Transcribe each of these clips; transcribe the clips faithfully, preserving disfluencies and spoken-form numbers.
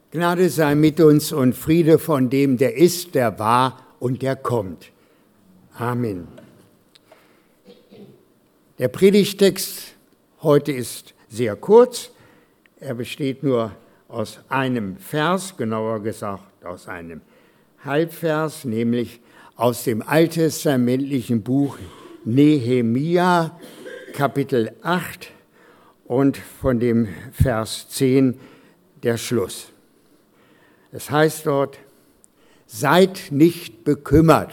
Gnade sei mit uns und Friede von dem, der ist, der war und der kommt. Amen. Der Predigtext heute ist sehr kurz. Er besteht nur aus einem Vers, genauer gesagt aus einem Halbvers, nämlich aus dem alttestamentlichen Buch Nehemia, Kapitel acht und von dem Vers zehn der Schluss. Es heißt dort: Seid nicht bekümmert,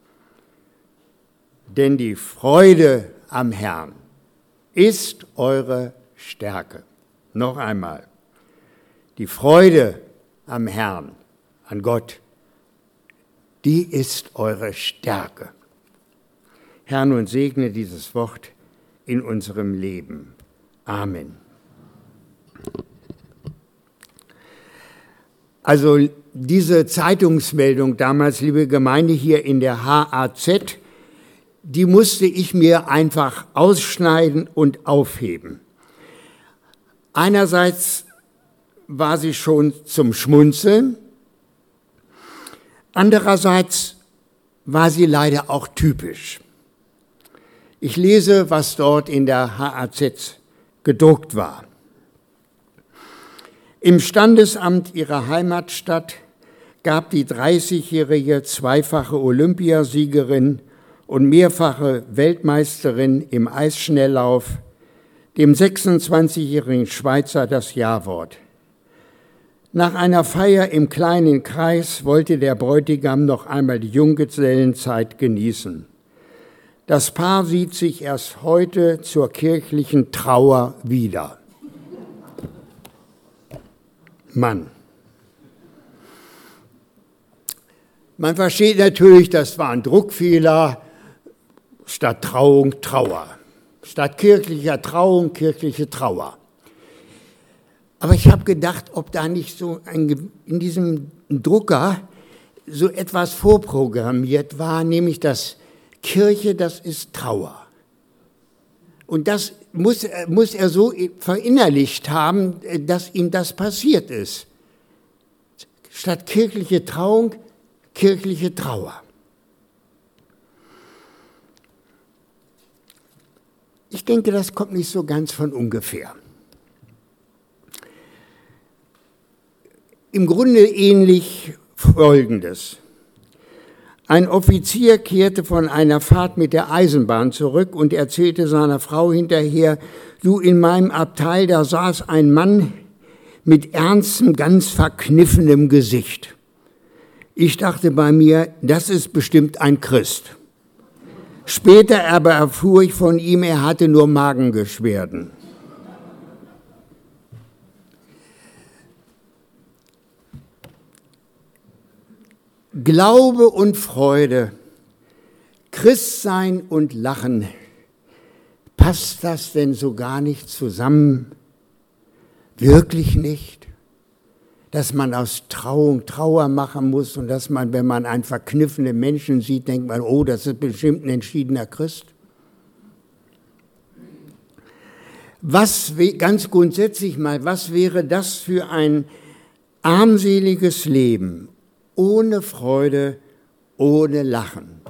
denn die Freude am Herrn ist eure Stärke. Noch einmal: Die Freude am Herrn, an Gott, die ist eure Stärke. Herr, nun segne dieses Wort in unserem Leben. Amen. Also diese Zeitungsmeldung damals, liebe Gemeinde, hier in der H A Z, die musste ich mir einfach ausschneiden und aufheben. Einerseits war sie schon zum Schmunzeln, andererseits war sie leider auch typisch. Ich lese, was dort in der H A Z gedruckt war. Im Standesamt ihrer Heimatstadt gab die dreißigjährige zweifache Olympiasiegerin und mehrfache Weltmeisterin im Eisschnelllauf dem sechsundzwanzigjährigen Schweizer das Ja-Wort. Nach einer Feier im kleinen Kreis wollte der Bräutigam noch einmal die Junggesellenzeit genießen. Das Paar sieht sich erst heute zur kirchlichen Trauer wieder. Mann. Man versteht natürlich, das war ein Druckfehler, statt Trauung Trauer, statt kirchlicher Trauung kirchliche Trauer. Aber ich habe gedacht, ob da nicht so ein, in diesem Drucker so etwas vorprogrammiert war, nämlich dass Kirche, das ist Trauer. Und das muss, muss er so verinnerlicht haben, dass ihm das passiert ist. Statt kirchliche Trauung, kirchliche Trauer. Ich denke, das kommt nicht so ganz von ungefähr. Im Grunde ähnlich Folgendes. Ein Offizier kehrte von einer Fahrt mit der Eisenbahn zurück und erzählte seiner Frau hinterher: Du, in meinem Abteil, da saß ein Mann mit ernstem, ganz verkniffenem Gesicht. Ich dachte bei mir, das ist bestimmt ein Christ. Später aber erfuhr ich von ihm, er hatte nur Magenbeschwerden. Glaube und Freude, Christsein und Lachen, passt das denn so gar nicht zusammen? Wirklich nicht? Dass man aus Trauung Trauer machen muss und dass man, wenn man einen verkniffenen Menschen sieht, denkt man, oh, das ist bestimmt ein entschiedener Christ? Was, ganz grundsätzlich mal, was wäre das für ein armseliges Leben? Ohne Freude, ohne Lachen.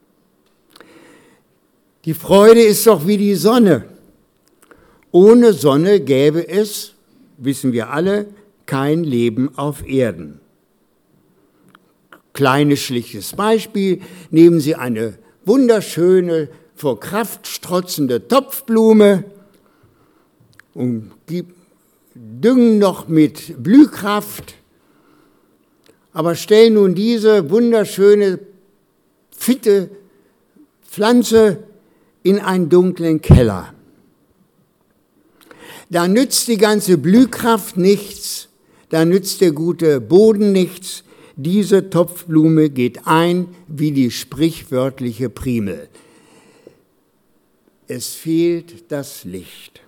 Die Freude ist doch wie die Sonne. Ohne Sonne gäbe es, wissen wir alle, kein Leben auf Erden. Kleines, schlichtes Beispiel: Nehmen Sie eine wunderschöne, vor Kraft strotzende Topfblume und düngen noch mit Blühkraft. Aber stell nun diese wunderschöne, fitte Pflanze in einen dunklen Keller. Da nützt die ganze Blühkraft nichts, da nützt der gute Boden nichts. Diese Topfblume geht ein wie die sprichwörtliche Primel. Es fehlt das Licht.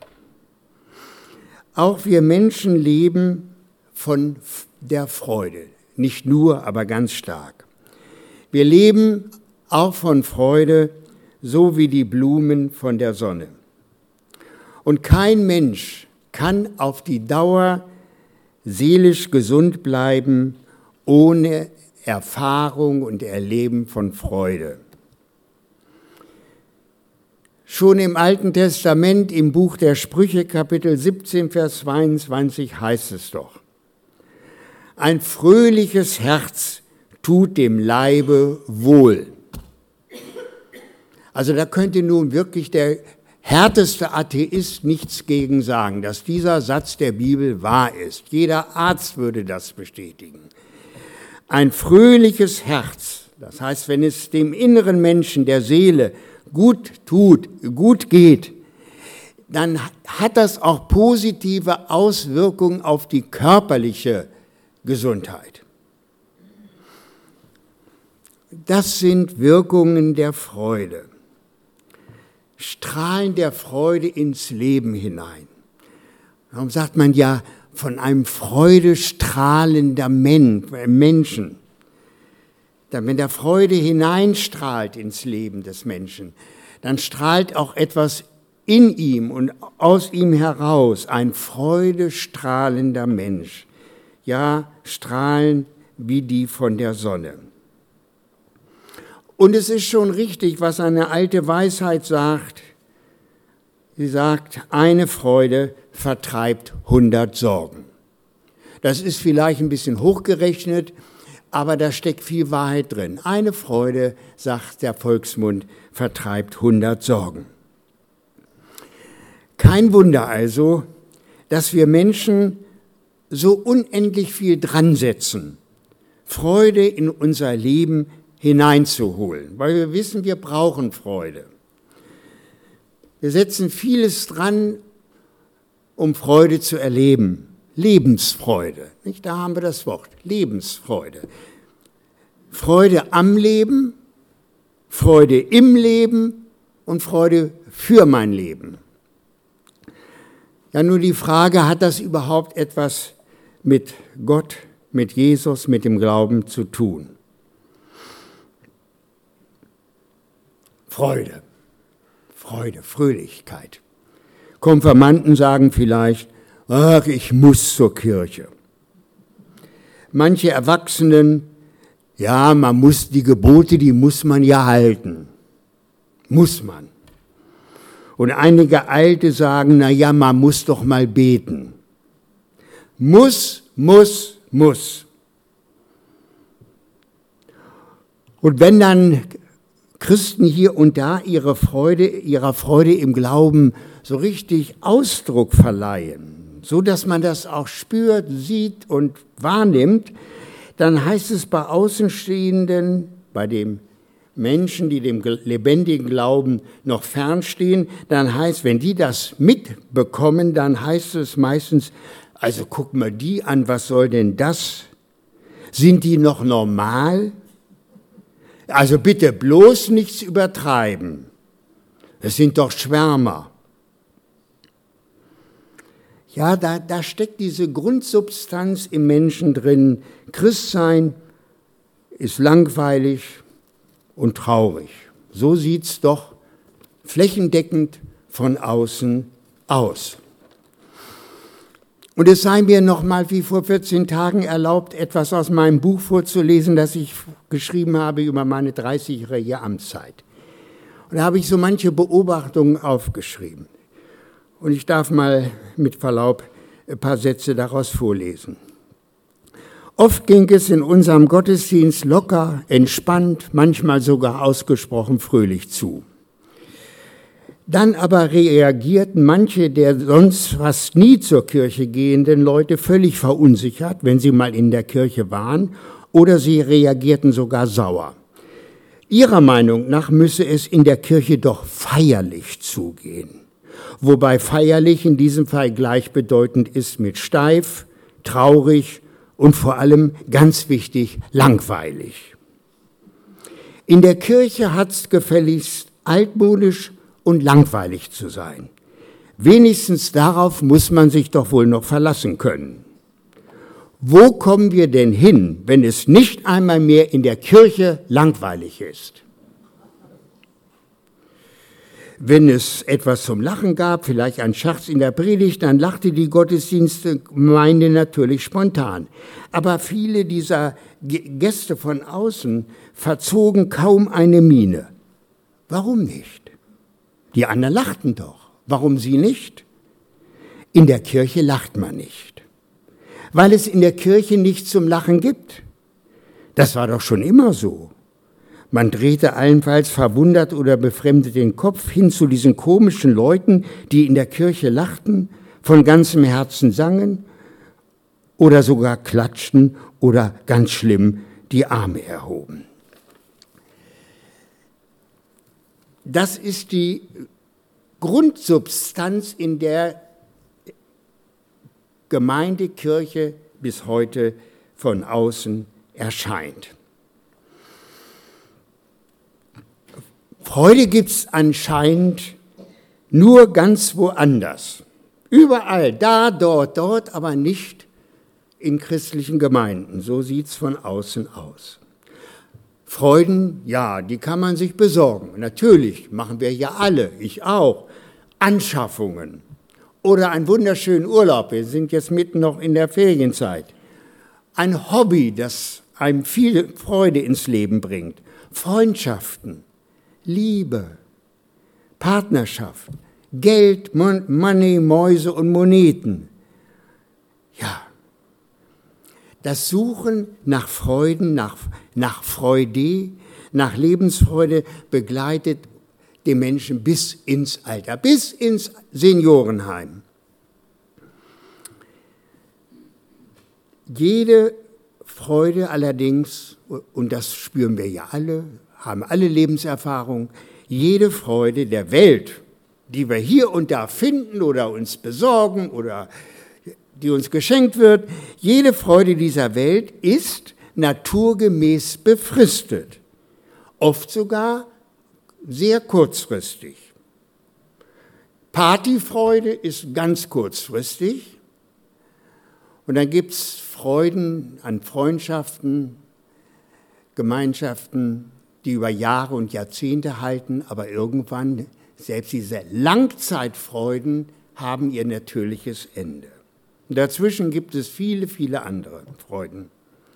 Auch wir Menschen leben von der Freude. Nicht nur, aber ganz stark. Wir leben auch von Freude, so wie die Blumen von der Sonne. Und kein Mensch kann auf die Dauer seelisch gesund bleiben ohne Erfahrung und Erleben von Freude. Schon im Alten Testament, im Buch der Sprüche, Kapitel siebzehn, Vers zweiundzwanzig, heißt es doch: Ein fröhliches Herz tut dem Leibe wohl. Also da könnte nun wirklich der härteste Atheist nichts gegen sagen, dass dieser Satz der Bibel wahr ist. Jeder Arzt würde das bestätigen. Ein fröhliches Herz, das heißt, wenn es dem inneren Menschen, der Seele, gut tut, gut geht, dann hat das auch positive Auswirkungen auf die körperliche Gesundheit. Das sind Wirkungen der Freude. Strahlen der Freude ins Leben hinein. Darum sagt man ja von einem freudestrahlender Menschen. Wenn der Freude hineinstrahlt ins Leben des Menschen, dann strahlt auch etwas in ihm und aus ihm heraus, ein freudestrahlender Mensch. Ja, strahlen wie die von der Sonne. Und es ist schon richtig, was eine alte Weisheit sagt. Sie sagt, eine Freude vertreibt hundert Sorgen. Das ist vielleicht ein bisschen hochgerechnet, aber da steckt viel Wahrheit drin. Eine Freude, sagt der Volksmund, vertreibt hundert Sorgen. Kein Wunder also, dass wir Menschen so unendlich viel dran setzen, Freude in unser Leben hineinzuholen, weil wir wissen, wir brauchen Freude. Wir setzen vieles dran, um Freude zu erleben. Lebensfreude, nicht? Da haben wir das Wort, Lebensfreude. Freude am Leben, Freude im Leben und Freude für mein Leben. Ja, nur die Frage, hat das überhaupt etwas mit Gott, mit Jesus, mit dem Glauben zu tun? Freude, Freude, Fröhlichkeit. Konfirmanden sagen vielleicht, ach, ich muss zur Kirche. Manche Erwachsenen, ja, man muss die Gebote, die muss man ja halten. Muss man. Und einige Alte sagen, na ja, man muss doch mal beten. Muss, muss, muss. Und wenn dann Christen hier und da ihre Freude, ihrer Freude im Glauben so richtig Ausdruck verleihen, so dass man das auch spürt, sieht und wahrnimmt, dann heißt es bei Außenstehenden, bei den Menschen, die dem lebendigen Glauben noch fernstehen, dann heißt, wenn die das mitbekommen, dann heißt es meistens, also guck mal die an, was soll denn das? Sind die noch normal? Also bitte bloß nichts übertreiben. Es sind doch Schwärmer. Ja, da, da steckt diese Grundsubstanz im Menschen drin. Christsein ist langweilig und traurig. So sieht es doch flächendeckend von außen aus. Und es sei mir nochmal wie vor vierzehn Tagen erlaubt, etwas aus meinem Buch vorzulesen, das ich geschrieben habe über meine dreißigjährige Amtszeit. Und da habe ich so manche Beobachtungen aufgeschrieben. Und ich darf mal mit Verlaub ein paar Sätze daraus vorlesen. Oft ging es in unserem Gottesdienst locker, entspannt, manchmal sogar ausgesprochen fröhlich zu. Dann aber reagierten manche der sonst fast nie zur Kirche gehenden Leute völlig verunsichert, wenn sie mal in der Kirche waren, oder sie reagierten sogar sauer. Ihrer Meinung nach müsse es in der Kirche doch feierlich zugehen, wobei feierlich in diesem Fall gleichbedeutend ist mit steif, traurig und vor allem, ganz wichtig, langweilig. In der Kirche hat's gefälligst altmodisch und langweilig zu sein. Wenigstens darauf muss man sich doch wohl noch verlassen können. Wo kommen wir denn hin, wenn es nicht einmal mehr in der Kirche langweilig ist? Wenn es etwas zum Lachen gab, vielleicht ein Scherz in der Predigt, dann lachte die Gottesdienstgemeinde natürlich spontan. Aber viele dieser Gäste von außen verzogen kaum eine Miene. Warum nicht? Die anderen lachten doch. Warum sie nicht? In der Kirche lacht man nicht, weil es in der Kirche nichts zum Lachen gibt. Das war doch schon immer so. Man drehte allenfalls verwundert oder befremdet den Kopf hin zu diesen komischen Leuten, die in der Kirche lachten, von ganzem Herzen sangen oder sogar klatschten oder ganz schlimm die Arme erhoben. Das ist die Grundsubstanz, in der Gemeindekirche bis heute von außen erscheint. Freude gibt es anscheinend nur ganz woanders. Überall, da, dort, dort, aber nicht in christlichen Gemeinden. So sieht es von außen aus. Freuden, ja, die kann man sich besorgen. Natürlich machen wir ja alle, ich auch, Anschaffungen oder einen wunderschönen Urlaub. Wir sind jetzt mitten noch in der Ferienzeit. Ein Hobby, das einem viel Freude ins Leben bringt. Freundschaften, Liebe, Partnerschaft, Geld, Money, Mäuse und Moneten. Ja, das Suchen nach Freuden, nach, nach Freude, nach Lebensfreude begleitet den Menschen bis ins Alter, bis ins Seniorenheim. Jede Freude allerdings, und das spüren wir ja alle, haben alle Lebenserfahrung, jede Freude der Welt, die wir hier und da finden oder uns besorgen oder die uns geschenkt wird, jede Freude dieser Welt ist naturgemäß befristet, oft sogar sehr kurzfristig. Partyfreude ist ganz kurzfristig und dann gibt es Freuden an Freundschaften, Gemeinschaften, die über Jahre und Jahrzehnte halten, aber irgendwann, selbst diese Langzeitfreuden haben ihr natürliches Ende. Und dazwischen gibt es viele, viele andere Freuden.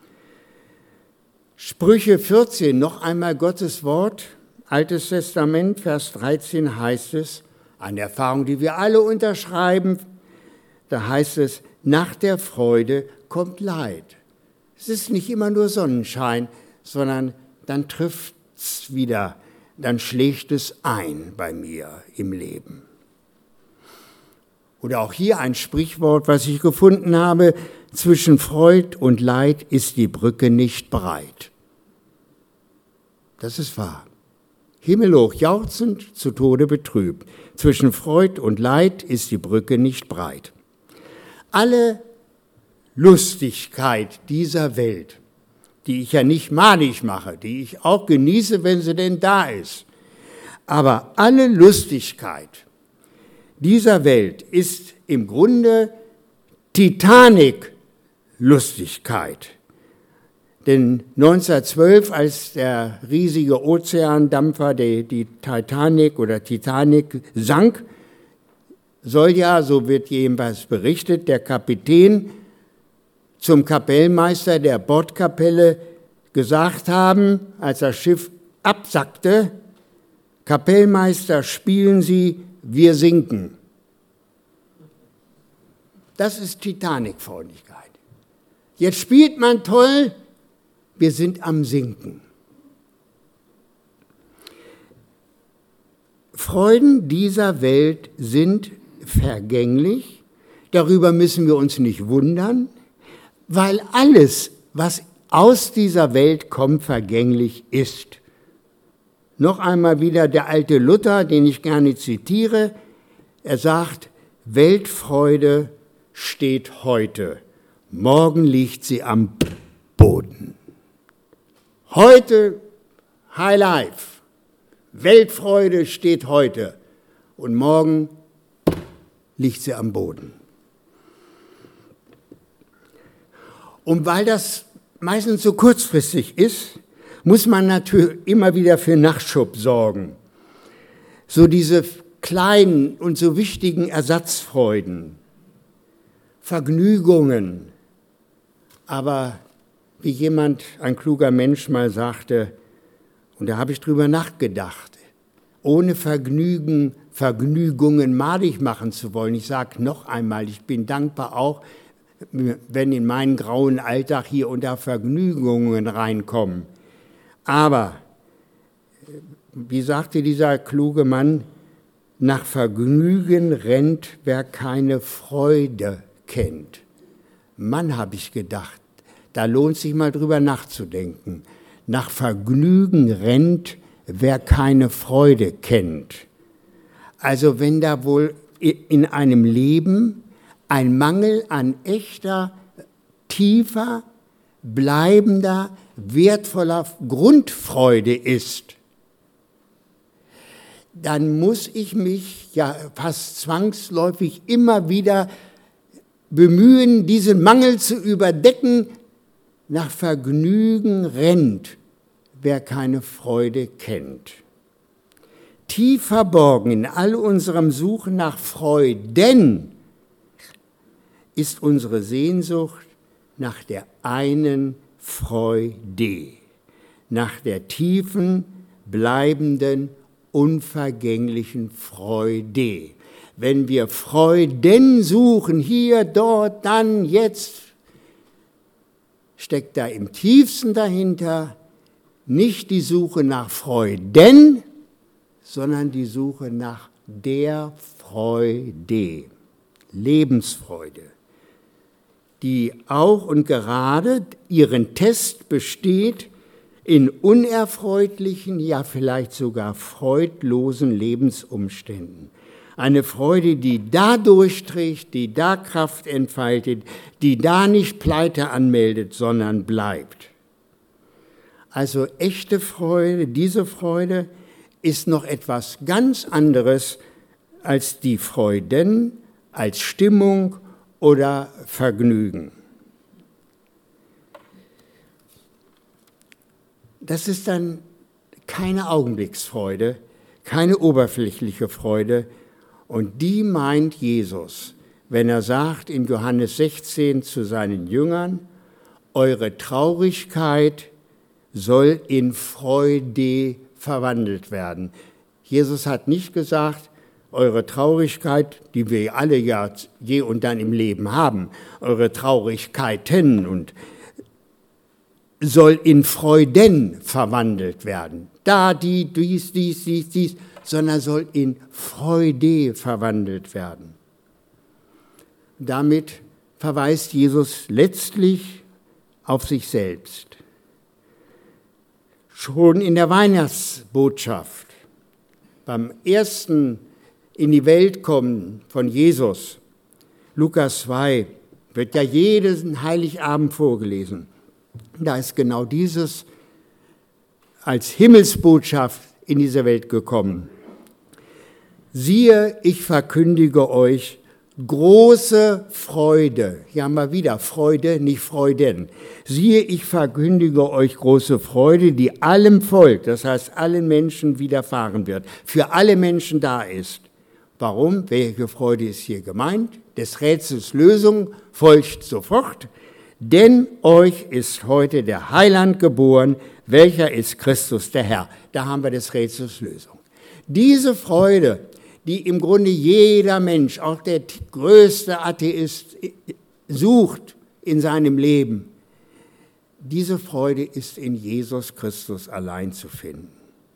Sprüche vierzehn, noch einmal Gottes Wort, Altes Testament, Vers dreizehn heißt es, eine Erfahrung, die wir alle unterschreiben, da heißt es, nach der Freude kommt Leid. Es ist nicht immer nur Sonnenschein, sondern dann trifft es wieder, dann schlägt es ein bei mir im Leben. Oder auch hier ein Sprichwort, was ich gefunden habe, zwischen Freud und Leid ist die Brücke nicht breit. Das ist wahr. Himmelhoch jauchzend, zu Tode betrübt. Zwischen Freud und Leid ist die Brücke nicht breit. Alle Lustigkeit dieser Welt, die ich ja nicht malig mache, die ich auch genieße, wenn sie denn da ist, aber alle Lustigkeit dieser Welt ist im Grunde Titanic-Lustigkeit. Denn neunzehnhundertzwölf, als der riesige Ozeandampfer, die, die Titanic oder Titanic sank, soll ja, so wird jedenfalls berichtet, der Kapitän zum Kapellmeister der Bordkapelle gesagt haben, als das Schiff absackte, Kapellmeister, spielen Sie, wir sinken. Das ist Titanic-Freundlichkeit. Jetzt spielt man toll, wir sind am Sinken. Freuden dieser Welt sind vergänglich, darüber müssen wir uns nicht wundern, weil alles, was aus dieser Welt kommt, vergänglich ist. Noch einmal wieder der alte Luther, den ich gerne zitiere, er sagt, Weltfreude steht heute, morgen liegt sie am Boden. Heute High Life, Weltfreude steht heute und morgen liegt sie am Boden. Und weil das meistens so kurzfristig ist, muss man natürlich immer wieder für Nachschub sorgen. So diese kleinen und so wichtigen Ersatzfreuden, Vergnügungen. Aber wie jemand, ein kluger Mensch mal sagte, und da habe ich drüber nachgedacht, ohne Vergnügen, Vergnügungen madig machen zu wollen. Ich sage noch einmal, ich bin dankbar auch, wenn in meinen grauen Alltag hier unter Vergnügungen reinkommen. Aber, wie sagte dieser kluge Mann, nach Vergnügen rennt, wer keine Freude kennt. Mann, habe ich gedacht, da lohnt sich mal drüber nachzudenken. Nach Vergnügen rennt, wer keine Freude kennt. Also wenn da wohl in einem Leben ein Mangel an echter, tiefer, bleibender, wertvoller Grundfreude ist, dann muss ich mich ja fast zwangsläufig immer wieder bemühen, diesen Mangel zu überdecken. Nach Vergnügen rennt, wer keine Freude kennt. Tief verborgen in all unserem Suchen nach Freuden ist unsere Sehnsucht nach der einen Freude, nach der tiefen, bleibenden, unvergänglichen Freude. Wenn wir Freuden suchen, hier, dort, dann, jetzt, steckt da im tiefsten dahinter nicht die Suche nach Freuden, sondern die Suche nach der Freude, Lebensfreude, die auch und gerade ihren Test besteht in unerfreulichen, ja vielleicht sogar freudlosen Lebensumständen. Eine Freude, die da durchträgt, die da Kraft entfaltet, die da nicht Pleite anmeldet, sondern bleibt. Also echte Freude, diese Freude ist noch etwas ganz anderes als die Freuden, als Stimmung oder Vergnügen. Das ist dann keine Augenblicksfreude, keine oberflächliche Freude. Und die meint Jesus, wenn er sagt in Johannes sechzehn zu seinen Jüngern, eure Traurigkeit soll in Freude verwandelt werden. Jesus hat nicht gesagt, eure Traurigkeit, die wir alle ja je und dann im Leben haben, eure Traurigkeiten und soll in Freuden verwandelt werden. Da, die, dies, dies, dies, dies, sondern soll in Freude verwandelt werden. Damit verweist Jesus letztlich auf sich selbst. Schon in der Weihnachtsbotschaft, beim ersten in die Welt kommen von Jesus, Lukas zwei, wird ja jeden Heiligabend vorgelesen. Da ist genau dieses als Himmelsbotschaft in diese Welt gekommen. Siehe, ich verkündige euch große Freude. Hier haben wir wieder Freude, nicht Freuden. Siehe, ich verkündige euch große Freude, die allem Volk, das heißt allen Menschen widerfahren wird, für alle Menschen da ist. Warum? Welche Freude ist hier gemeint? Des Rätsels Lösung folgt sofort. Denn euch ist heute der Heiland geboren, welcher ist Christus der Herr. Da haben wir des Rätsels Lösung. Diese Freude, die im Grunde jeder Mensch, auch der größte Atheist, sucht in seinem Leben, diese Freude ist in Jesus Christus allein zu finden.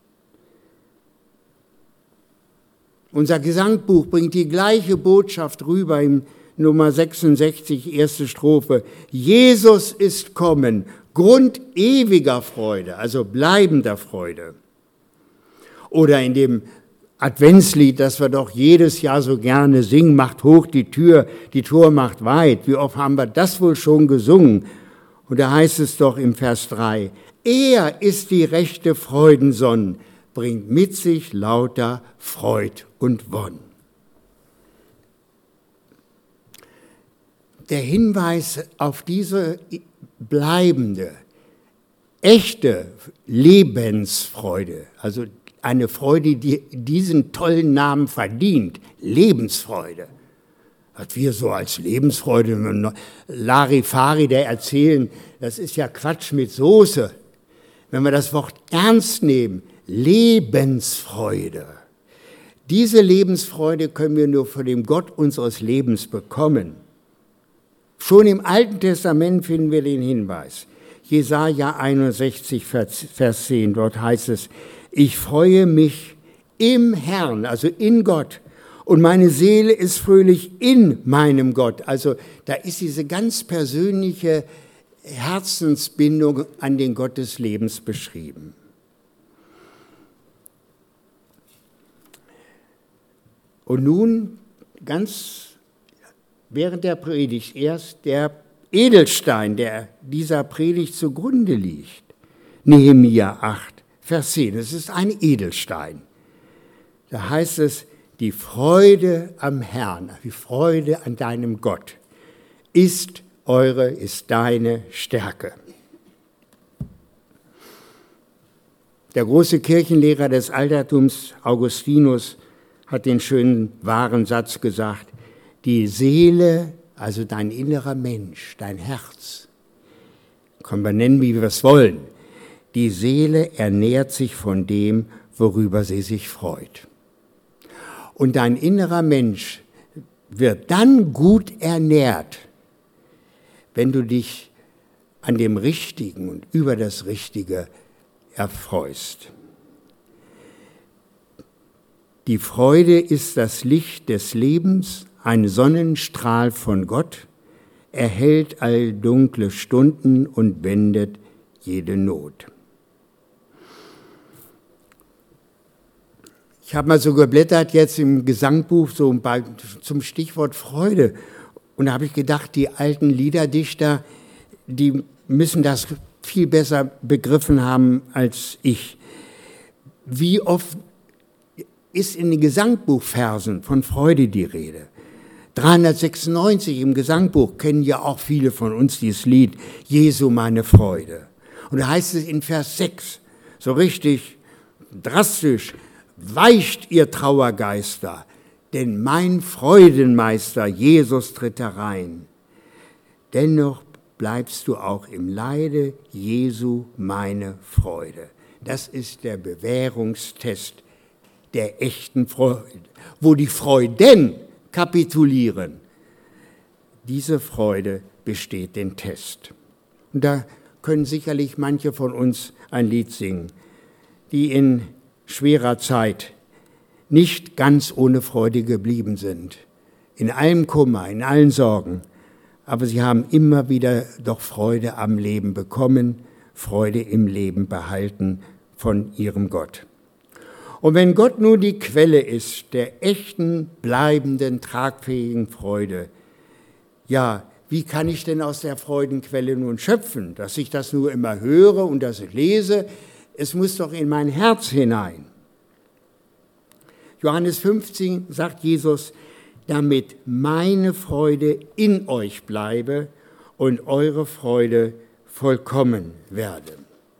Unser Gesangbuch bringt die gleiche Botschaft rüber im Nummer sechsundsechzig, erste Strophe. Jesus ist kommen, Grund ewiger Freude, also bleibender Freude. Oder in dem Adventslied, das wir doch jedes Jahr so gerne singen, macht hoch die Tür, die Tor macht weit. Wie oft haben wir das wohl schon gesungen? Und da heißt es doch im Vers drei, er ist die rechte Freudensonn, bringt mit sich lauter Freud und Wonn. Der Hinweis auf diese bleibende, echte Lebensfreude, also eine Freude, die diesen tollen Namen verdient. Lebensfreude. Was wir so als Lebensfreude, Larifari, der erzählen, das ist ja Quatsch mit Soße. Wenn wir das Wort ernst nehmen, Lebensfreude. Diese Lebensfreude können wir nur von dem Gott unseres Lebens bekommen. Schon im Alten Testament finden wir den Hinweis. Jesaja einundsechzig, Vers zehn, dort heißt es, ich freue mich im Herrn, also in Gott, und meine Seele ist fröhlich in meinem Gott. Also da ist diese ganz persönliche Herzensbindung an den Gott des Lebens beschrieben. Und nun, ganz während der Predigt, erst der Edelstein, der dieser Predigt zugrunde liegt. Nehemia acht, Vers zehn, es ist ein Edelstein. Da heißt es, die Freude am Herrn, die Freude an deinem Gott ist eure, ist deine Stärke. Der große Kirchenlehrer des Altertums, Augustinus, hat den schönen, wahren Satz gesagt, die Seele, also dein innerer Mensch, dein Herz, können wir nennen, wie wir es wollen, die Seele ernährt sich von dem, worüber sie sich freut. Und dein innerer Mensch wird dann gut ernährt, wenn du dich an dem Richtigen und über das Richtige erfreust. Die Freude ist das Licht des Lebens, ein Sonnenstrahl von Gott, erhellt all dunkle Stunden und wendet jede Not. Ich habe mal so geblättert jetzt im Gesangbuch so bei, zum Stichwort Freude. Und da habe ich gedacht, die alten Liederdichter, die müssen das viel besser begriffen haben als ich. Wie oft ist in den Gesangbuchversen von Freude die Rede? dreihundertsechsundneunzig im Gesangbuch kennen ja auch viele von uns dieses Lied, Jesu meine Freude. Und da heißt es in Vers sechs, so richtig drastisch, weicht ihr Trauergeister, denn mein Freudenmeister Jesus tritt herein. Dennoch bleibst du auch im Leide, Jesu meine Freude. Das ist der Bewährungstest der echten Freude, wo die Freuden kapitulieren. Diese Freude besteht den Test. Und da können sicherlich manche von uns ein Lied singen, die in schwerer Zeit nicht ganz ohne Freude geblieben sind, in allem Kummer, in allen Sorgen, aber sie haben immer wieder doch Freude am Leben bekommen, Freude im Leben behalten von ihrem Gott. Und wenn Gott nur die Quelle ist der echten, bleibenden, tragfähigen Freude, ja, wie kann ich denn aus der Freudenquelle nun schöpfen? Dass ich das nur immer höre und das ich lese, es muss doch in mein Herz hinein. Johannes fünfzehn sagt Jesus, damit meine Freude in euch bleibe und eure Freude vollkommen werde.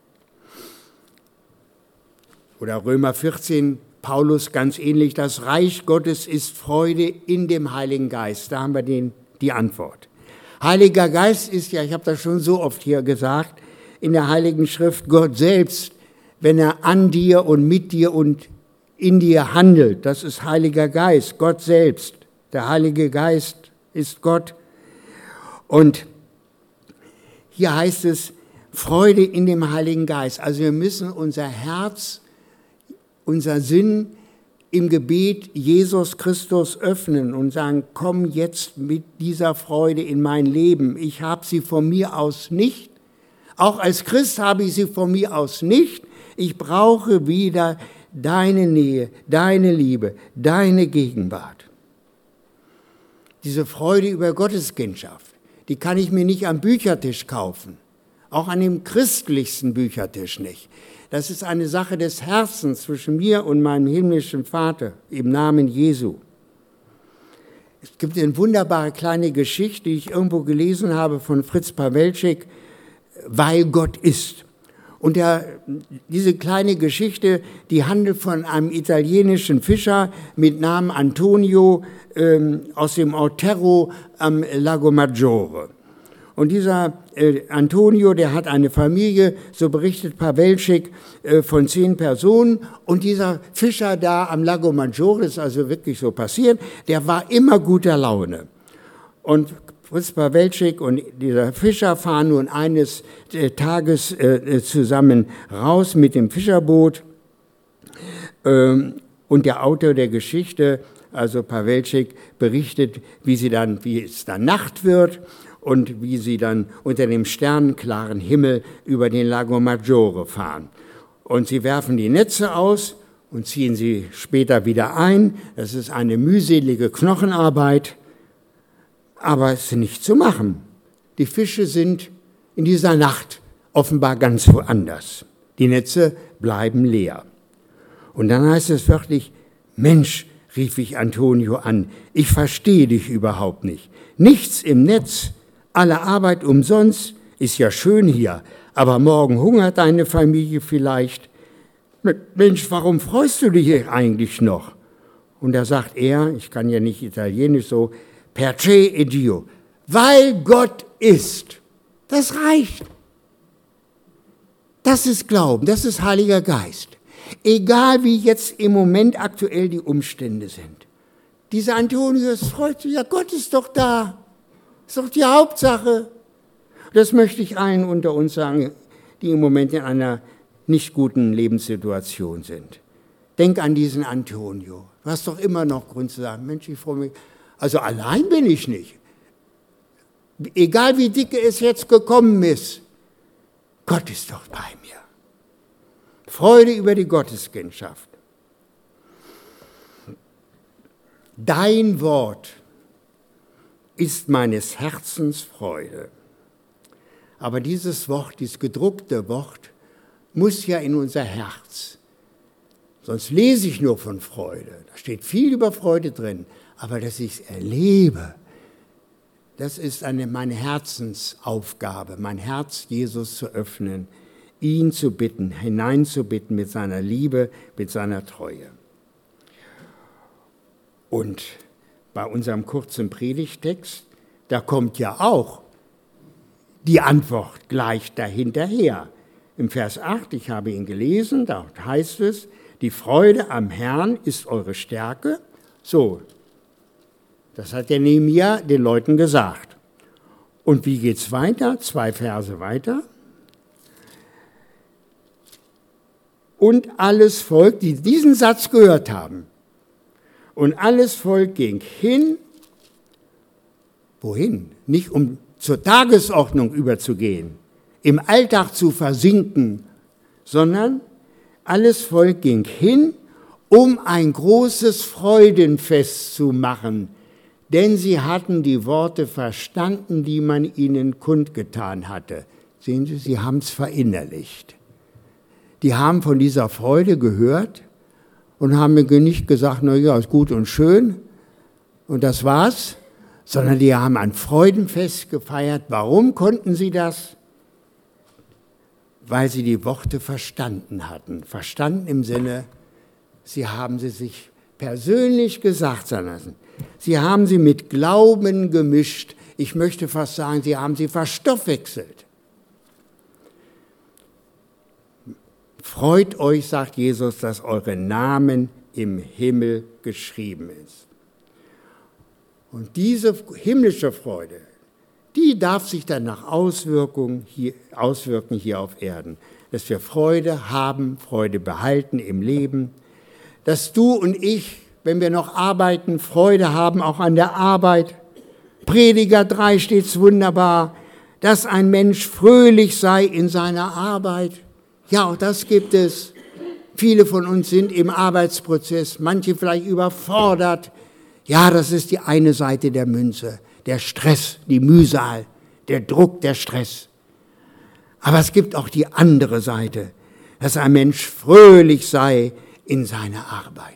Oder Römer vierzehn, Paulus ganz ähnlich, das Reich Gottes ist Freude in dem Heiligen Geist. Da haben wir den, die Antwort. Heiliger Geist ist ja, ich habe das schon so oft hier gesagt, in der Heiligen Schrift Gott selbst, wenn er an dir und mit dir und in dir handelt. Das ist Heiliger Geist, Gott selbst. Der Heilige Geist ist Gott. Und hier heißt es, Freude in dem Heiligen Geist. Also wir müssen unser Herz, unser Sinn im Gebet Jesus Christus öffnen und sagen, komm jetzt mit dieser Freude in mein Leben. Ich habe sie von mir aus nicht. Auch als Christ habe ich sie von mir aus nicht. Ich brauche wieder deine Nähe, deine Liebe, deine Gegenwart. Diese Freude über Gotteskindschaft, die kann ich mir nicht am Büchertisch kaufen. Auch an dem christlichsten Büchertisch nicht. Das ist eine Sache des Herzens zwischen mir und meinem himmlischen Vater im Namen Jesu. Es gibt eine wunderbare kleine Geschichte, die ich irgendwo gelesen habe von Fritz Pawelczyk, weil Gott ist. Und der, diese kleine Geschichte, die handelt von einem italienischen Fischer mit Namen Antonio ähm, aus dem Ort Terro am Lago Maggiore. Und dieser äh, Antonio, der hat eine Familie, so berichtet Pawelczyk, äh, von zehn Personen. Und dieser Fischer da am Lago Maggiore, das ist also wirklich so passiert, der war immer guter Laune. Und Fritz Pawelczyk und dieser Fischer fahren nun eines äh, Tages äh, zusammen raus mit dem Fischerboot. Ähm, und der Autor der Geschichte, also Pawelczyk, berichtet, wie, sie dann, wie es dann Nacht wird und wie sie dann unter dem sternenklaren Himmel über den Lago Maggiore fahren. Und sie werfen die Netze aus und ziehen sie später wieder ein. Das ist eine mühselige Knochenarbeit. Aber es ist nicht zu machen. Die Fische sind in dieser Nacht offenbar ganz woanders. Die Netze bleiben leer. Und dann heißt es wörtlich, Mensch, rief ich Antonio an, ich verstehe dich überhaupt nicht. Nichts im Netz, alle Arbeit umsonst, ist ja schön hier, aber morgen hungert deine Familie vielleicht. Mensch, warum freust du dich eigentlich noch? Und da sagt er, ich kann ja nicht Italienisch so, Perché e Dio, weil Gott ist. Das reicht. Das ist Glauben, das ist Heiliger Geist. Egal wie jetzt im Moment aktuell die Umstände sind. Dieser Antonius freut sich, ja Gott ist doch da. Ist doch die Hauptsache. Das möchte ich allen unter uns sagen, die im Moment in einer nicht guten Lebenssituation sind. Denk an diesen Antonio. Du hast doch immer noch Grund zu sagen, Mensch, ich freue mich. Also allein bin ich nicht. Egal wie dicke es jetzt gekommen ist, Gott ist doch bei mir. Freude über die Gotteskindschaft. Dein Wort ist meines Herzens Freude. Aber dieses Wort, dieses gedruckte Wort, muss ja in unser Herz. Sonst lese ich nur von Freude. Da steht viel über Freude drin. Aber dass ich es erlebe, das ist eine, meine Herzensaufgabe, mein Herz Jesus zu öffnen, ihn zu bitten, hineinzubitten mit seiner Liebe, mit seiner Treue. Und bei unserem kurzen Predigtext, da kommt ja auch die Antwort gleich dahinterher. Im Vers acht, ich habe ihn gelesen, da heißt es, die Freude am Herrn ist eure Stärke. So, das hat der Nehemia den Leuten gesagt. Und wie geht es weiter? Zwei Verse weiter. Und alles Volk, die diesen Satz gehört haben, und alles Volk ging hin, wohin? Nicht um zur Tagesordnung überzugehen, im Alltag zu versinken, sondern alles Volk ging hin, um ein großes Freudenfest zu machen, denn sie hatten die Worte verstanden, die man ihnen kundgetan hatte. Sehen Sie, sie haben es verinnerlicht. Die haben von dieser Freude gehört und haben mir nicht gesagt, na ja, ist gut und schön und das war's, sondern die haben ein Freudenfest gefeiert. Warum konnten sie das? Weil sie die Worte verstanden hatten. Verstanden im Sinne, sie haben sie sich persönlich gesagt sein lassen. Sie haben sie mit Glauben gemischt. Ich möchte fast sagen, sie haben sie verstoffwechselt. Freut euch, sagt Jesus, dass eure Namen im Himmel geschrieben ist. Und diese himmlische Freude, die darf sich dann nach Auswirkungen hier, auswirken hier auf Erden. Dass wir Freude haben, Freude behalten im Leben. Dass du und ich, wenn wir noch arbeiten, Freude haben, auch an der Arbeit. Prediger drei steht's wunderbar, dass ein Mensch fröhlich sei in seiner Arbeit. Ja, auch das gibt es. Viele von uns sind im Arbeitsprozess, manche vielleicht überfordert. Ja, das ist die eine Seite der Münze, der Stress, die Mühsal, der Druck, der Stress. Aber es gibt auch die andere Seite, dass ein Mensch fröhlich sei in seiner Arbeit.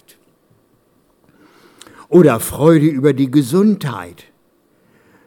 Oder Freude über die Gesundheit.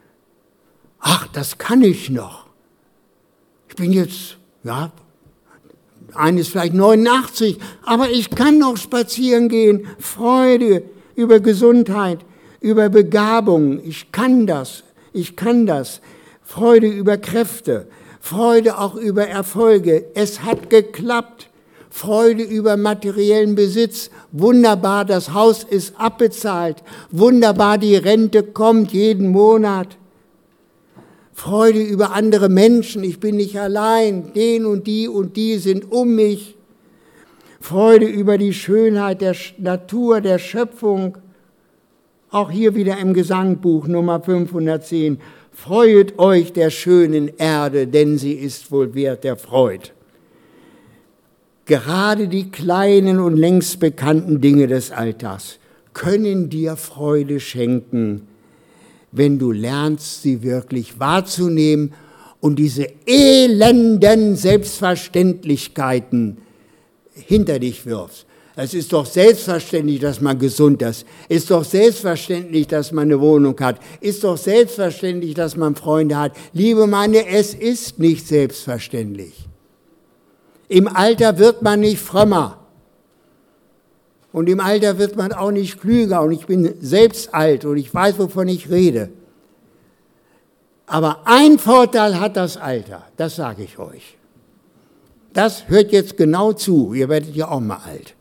Ach, das kann ich noch. Ich bin jetzt, ja, eines vielleicht neunundachtzig, aber ich kann noch spazieren gehen. Freude über Gesundheit, über Begabung. Ich kann das, ich kann das. Freude über Kräfte, Freude auch über Erfolge. Es hat geklappt. Freude über materiellen Besitz. Wunderbar, das Haus ist abbezahlt. Wunderbar, die Rente kommt jeden Monat. Freude über andere Menschen. Ich bin nicht allein. Den und die und die sind um mich. Freude über die Schönheit der Natur, der Schöpfung. Auch hier wieder im Gesangbuch Nummer fünfhundertzehn. Freuet euch der schönen Erde, denn sie ist wohl wert der Freud. Gerade die kleinen und längst bekannten Dinge des Alltags können dir Freude schenken, wenn du lernst, sie wirklich wahrzunehmen und diese elenden Selbstverständlichkeiten hinter dich wirfst. Es ist doch selbstverständlich, dass man gesund ist. Es ist doch selbstverständlich, dass man eine Wohnung hat. Es ist doch selbstverständlich, dass man Freunde hat. Liebe meine, es ist nicht selbstverständlich. Im Alter wird man nicht frömmer. Und im Alter wird man auch nicht klüger. Und ich bin selbst alt und ich weiß, wovon ich rede. Aber ein Vorteil hat das Alter, das sage ich euch. Das hört jetzt genau zu, ihr werdet ja auch mal alt.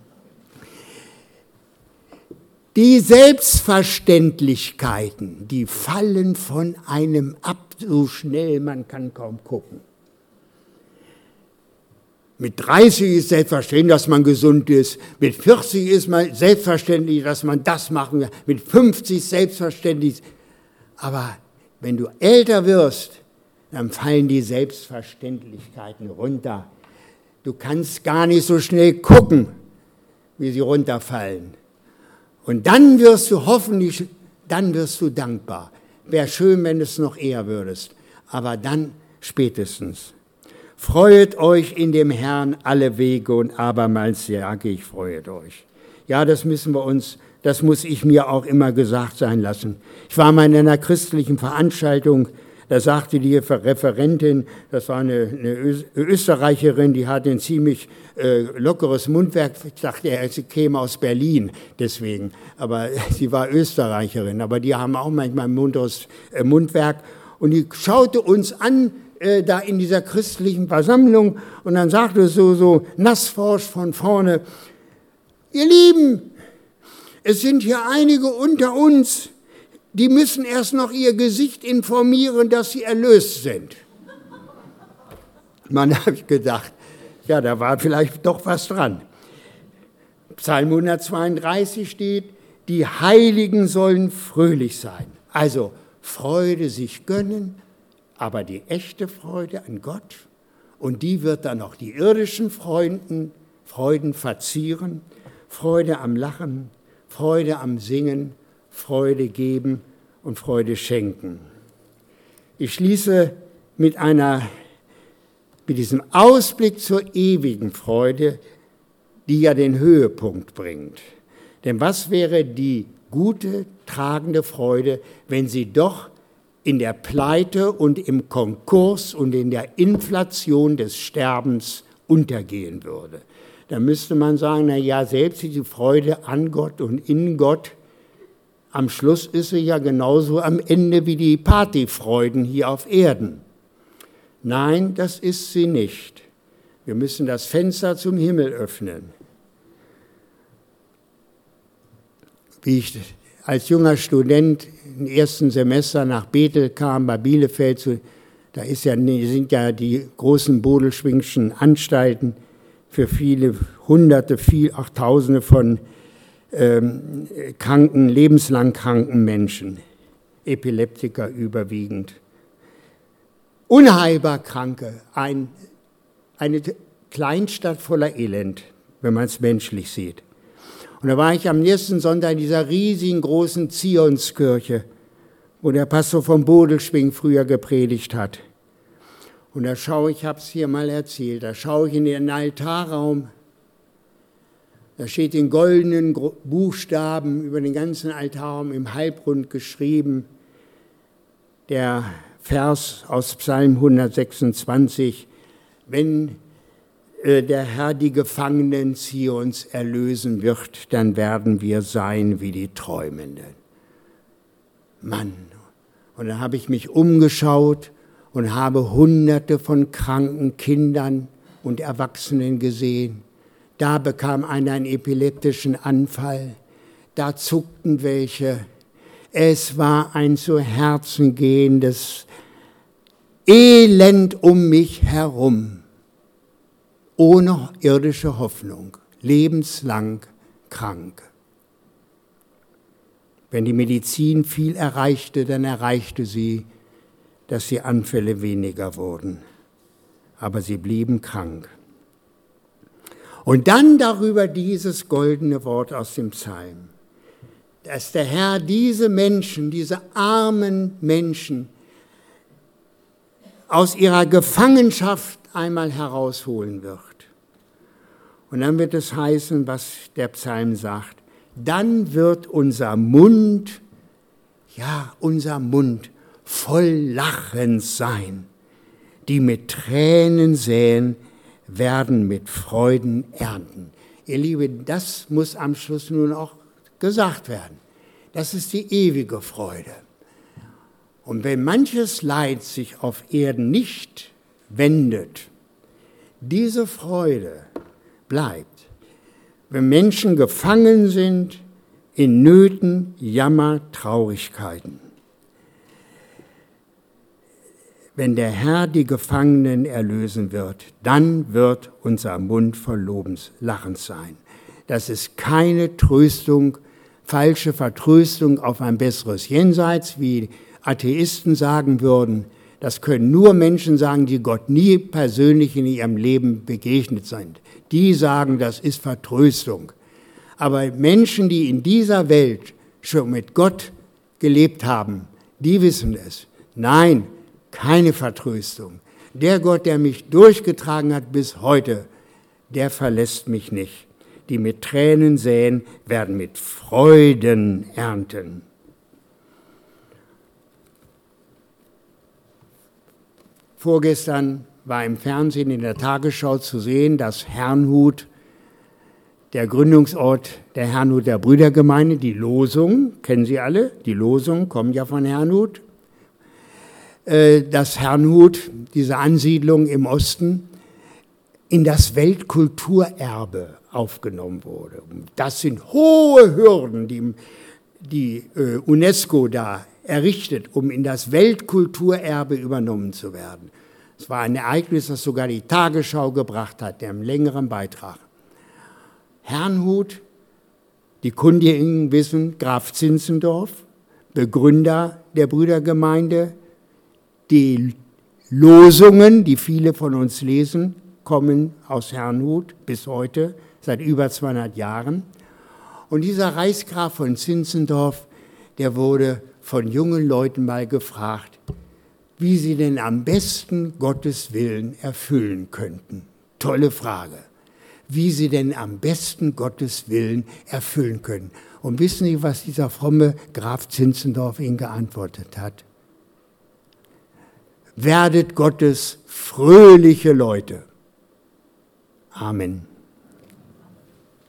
Die Selbstverständlichkeiten, die fallen von einem ab, so schnell, man kann kaum gucken. Mit dreißig ist selbstverständlich, dass man gesund ist. Mit vierzig ist man selbstverständlich, dass man das machen kann. Mit fünfzig selbstverständlich. Aber wenn du älter wirst, dann fallen die Selbstverständlichkeiten runter. Du kannst gar nicht so schnell gucken, wie sie runterfallen. Und dann wirst du hoffentlich, dann wirst du dankbar. Wäre schön, wenn du es noch eher würdest. Aber dann spätestens. Freuet euch in dem Herrn alle Wege und abermals sage ich, freuet euch. Ja, das müssen wir uns, das muss ich mir auch immer gesagt sein lassen. Ich war mal in einer christlichen Veranstaltung, da sagte die Referentin, das war eine, eine Österreicherin, die hatte ein ziemlich äh, lockeres Mundwerk. Ich dachte, sie käme aus Berlin, deswegen. Aber sie war Österreicherin, aber die haben auch manchmal ein munteres äh, Mundwerk. Und die schaute uns an, äh, da in dieser christlichen Versammlung, und dann sagte so, so nassforsch von vorne, ihr Lieben, es sind hier einige unter uns, die müssen erst noch ihr Gesicht informieren, dass sie erlöst sind. Man habe ich gedacht, ja, da war vielleicht doch was dran. Psalm hundertzweiunddreißig steht, die Heiligen sollen fröhlich sein. Also Freude sich gönnen, aber die echte Freude an Gott. Und die wird dann auch die irdischen Freuden, Freuden verzieren. Freude am Lachen, Freude am Singen, Freude geben und Freude schenken. Ich schließe mit einer, mit diesem Ausblick zur ewigen Freude, die ja den Höhepunkt bringt. Denn was wäre die gute, tragende Freude, wenn sie doch in der Pleite und im Konkurs und in der Inflation des Sterbens untergehen würde? Da müsste man sagen, na ja, selbst die Freude an Gott und in Gott, am Schluss ist sie ja genauso am Ende wie die Partyfreuden hier auf Erden. Nein, das ist sie nicht. Wir müssen das Fenster zum Himmel öffnen. Wie ich als junger Student im ersten Semester nach Bethel kam, bei Bielefeld, da ist ja, sind ja die großen Bodelschwingschen Anstalten für viele Hunderte, viel, auch Tausende von ähm, kranken, lebenslang kranken Menschen, Epileptiker überwiegend, unheilbar Kranke, ein, eine Kleinstadt voller Elend, wenn man es menschlich sieht. Und da war ich am nächsten Sonntag in dieser riesigen großen Zionskirche, wo der Pastor von Bodelschwing früher gepredigt hat. Und da schaue ich, ich habe es hier mal erzählt, da schaue ich in den Altarraum, da steht in goldenen Buchstaben über den ganzen Altarraum im Halbrund geschrieben, der Vers aus Psalm hundertsechsundzwanzig, wenn der Herr die Gefangenen Zions erlösen wird, dann werden wir sein wie die Träumenden. Mann, und dann habe ich mich umgeschaut und habe Hunderte von kranken Kindern und Erwachsenen gesehen. Da bekam einer einen epileptischen Anfall, da zuckten welche. Es war ein zu Herzen gehendes Elend um mich herum, ohne irdische Hoffnung, lebenslang krank. Wenn die Medizin viel erreichte, dann erreichte sie, dass die Anfälle weniger wurden, aber sie blieben krank. Und dann darüber dieses goldene Wort aus dem Psalm, dass der Herr diese Menschen, diese armen Menschen aus ihrer Gefangenschaft einmal herausholen wird. Und dann wird es heißen, was der Psalm sagt, dann wird unser Mund, ja, unser Mund voll Lachens sein. Die mit Tränen säen, werden mit Freuden ernten. Ihr Lieben, das muss am Schluss nun auch gesagt werden. Das ist die ewige Freude. Und wenn manches Leid sich auf Erden nicht wendet, diese Freude bleibt. Wenn Menschen gefangen sind in Nöten, Jammer, Traurigkeiten. Wenn der Herr die Gefangenen erlösen wird, dann wird unser Mund voll Lobens-Lachens sein. Das ist keine Tröstung, falsche Vertröstung auf ein besseres Jenseits, wie Atheisten sagen würden. Das können nur Menschen sagen, die Gott nie persönlich in ihrem Leben begegnet sind. Die sagen, das ist Vertröstung. Aber Menschen, die in dieser Welt schon mit Gott gelebt haben, die wissen es. Nein, keine Vertröstung. Der Gott, der mich durchgetragen hat bis heute, der verlässt mich nicht. Die mit Tränen säen, werden mit Freuden ernten. Vorgestern war im Fernsehen in der Tagesschau zu sehen, dass Herrnhut, der Gründungsort der Herrnhuter Brüdergemeinde, die Losung, kennen Sie alle, die Losung kommt ja von Herrnhut, dass Herrnhut, diese Ansiedlung im Osten, in das Weltkulturerbe aufgenommen wurde. Das sind hohe Hürden, die die UNESCO da errichtet, um in das Weltkulturerbe übernommen zu werden. Es war ein Ereignis, das sogar die Tagesschau gebracht hat, der im längeren Beitrag. Herrnhut, die Kundigen wissen, Graf Zinzendorf, Begründer der Brüdergemeinde, die Losungen, die viele von uns lesen, kommen aus Herrnhut bis heute, seit über zweihundert Jahren. Und dieser Reichsgraf von Zinzendorf, der wurde von jungen Leuten mal gefragt, wie sie denn am besten Gottes Willen erfüllen könnten. Tolle Frage. Wie sie denn am besten Gottes Willen erfüllen können. Und wissen Sie, was dieser fromme Graf Zinzendorf ihnen geantwortet hat? Werdet Gottes fröhliche Leute. Amen.